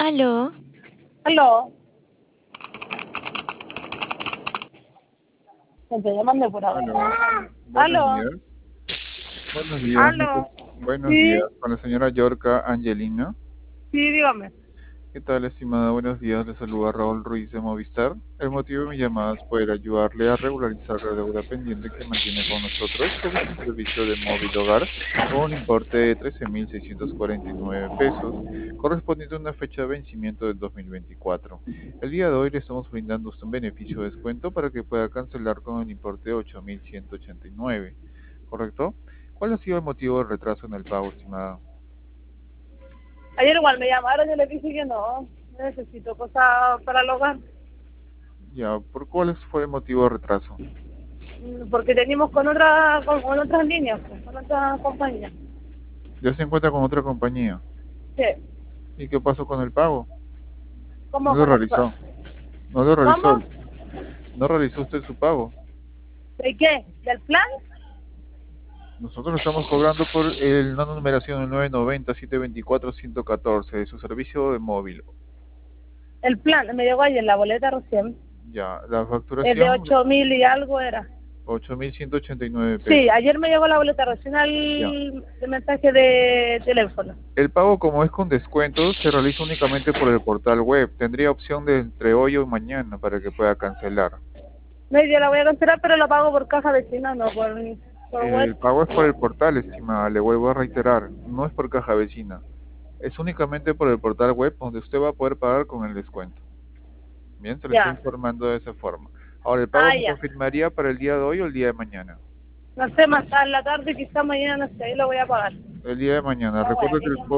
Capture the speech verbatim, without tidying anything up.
Aló, Aló, me estoy llamando por ahora. Aló, buenos Aló, días. Buenos días. me aló. co- Buenos días. Sí, Con la señora Yorka Angelina. sí, dígame. ¿Qué tal, estimada? Buenos días. Le saluda Raúl Ruiz de Movistar. El motivo de mi llamada es poder ayudarle a regularizar la deuda pendiente que mantiene con nosotros sobre su servicio de móvil hogar con un importe de trece mil seiscientos cuarenta y nueve pesos, correspondiente a una fecha de vencimiento del dos mil veinticuatro. El día de hoy le estamos brindando a usted un beneficio de descuento para que pueda cancelar con el importe de ocho mil ciento ochenta y nueve. ¿Correcto? ¿Cuál ha sido el motivo del retraso en el pago, estimada? Ayer igual me llamaron, yo les dije que no, necesito cosas para el hogar, Ya, ¿por cuál fue el motivo de retraso? mm, porque teníamos con otra, con, con otras líneas, pues, con otras compañías. Ya se encuentra con otra compañía. Sí, ¿Y qué pasó con el pago? No ¿cómo lo con el pa- realizó. No lo realizó. ¿Cómo? No realizó usted su pago. ¿De qué? ¿Del plan? Nosotros le estamos cobrando por el no numeración el nueve noventa, setecientos veinticuatro, ciento catorce de su servicio de móvil. El plan, me llegó ayer la boleta recién. Ya, la Es de facturación, ocho mil y algo era. ocho mil ciento ochenta y nueve Sí, pesos. ayer me llegó la boleta recién al Ya. de mensaje de teléfono. El pago, como es con descuento, se realiza únicamente por el portal web. Tendría opción de entre hoy o mañana para que pueda cancelar. No, yo la voy a cancelar, pero la pago por caja vecina, no por, por web. El pago es por el portal, estimada, le vuelvo a reiterar, no es por caja vecina. Es únicamente por el portal web donde usted va a poder pagar con el descuento. Bien, se le está Ya. informando de esa forma. Ahora, ¿el pago Ah, me ya. confirmaría para el día de hoy o el día de mañana? No sé, más tarde en la tarde, quizás mañana, no sé, ahí lo voy a pagar. El día de mañana. Ah, Recuerde que el bueno.